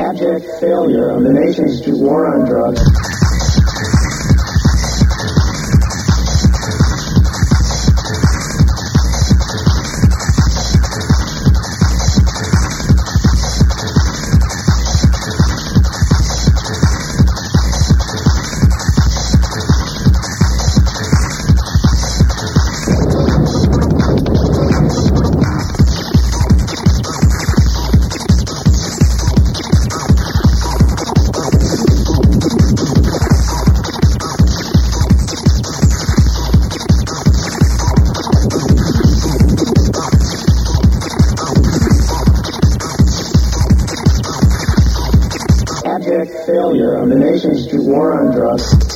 Abject failure of the nations to war on drugs. Abject failure of the nations to war on drugs.